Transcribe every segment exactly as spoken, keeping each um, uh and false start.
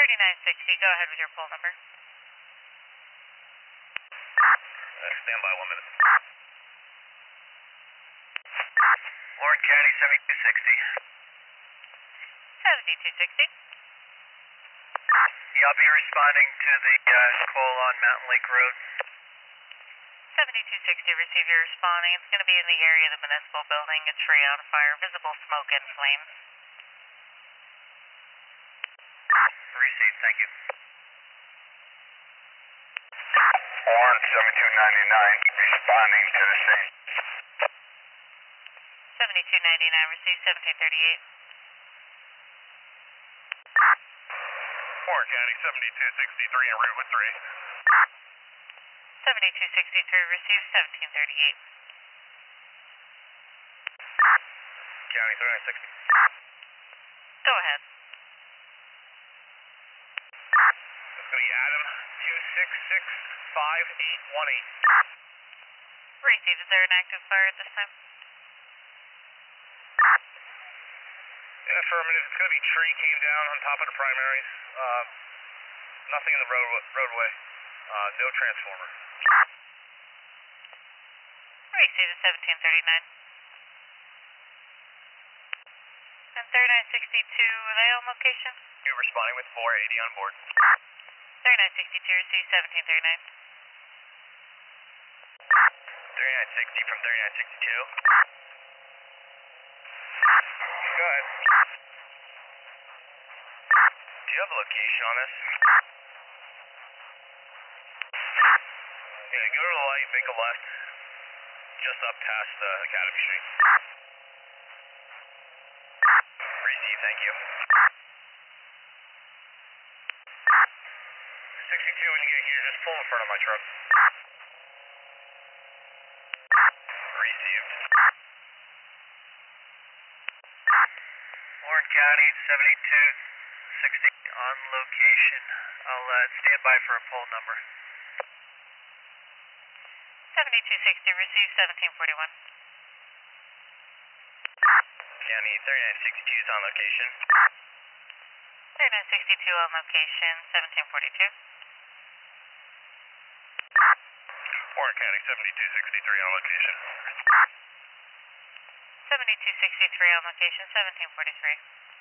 thirty-nine sixty, go ahead with your poll number. Uh, stand by one minute. Warren County, seventy-two sixty. seventy-two sixty. Yeah, I'll be responding to the uh, call on Mountain Lake Road. seventy-two sixty, receive your responding. It's going to be in the area of the municipal building. It's free on fire, visible smoke and flames. Received, thank you. Warren seventy-two ninety-nine, responding to the scene. seventy-two ninety-nine, receive seventeen thirty-eight. Warren County, seventy-two sixty-three en route with three. seventy-two sixty-three, receive seventeen thirty-eight. County, thirty-nine sixty. Go ahead. It's going to be Adam, two six six five eight one eight. Receive, is there an active fire at this time? In affirmative, it's going to be tree came down on top of the primaries. Uh, nothing in the road, roadway. Uh, no transformer. Receive is seventeen thirty-nine. And thirty-nine sixty-two, are they on location? You're responding with four eighty on board. thirty-nine sixty-two, receive seventeen thirty-nine. thirty-nine sixty from thirty-nine sixty-two. Go ahead. Do you have a location on this? Yeah, go to the light, make a left. Just up past uh, Academy Street. Receive, thank you. sixty-two, when you get here, just pull in front of my truck. Received. Warren County, seventy-two sixty on location. I'll uh, stand by for a poll number. seventy-two sixty, receive seventeen forty-one. County, thirty-nine sixty-two is on location. thirty-nine sixty-two on location, seventeen forty-two. Warren County, seventy-two sixty-three on location. seventy-two sixty-three on location, seventeen forty-three.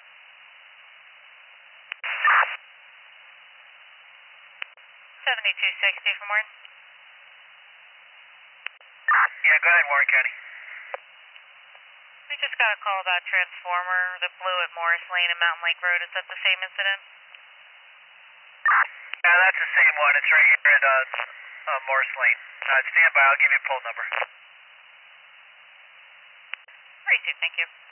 seventy-two sixty from Warren. Yeah, go ahead, Warren County. We just got a call about a transformer that blew at Morris Lane and Mountain Lake Road. Is that the same incident? Yeah, that's the same one. It's right here at uh, uh, Morris Lane. Uh, stand by. I'll give you a poll number. Receive, thank you.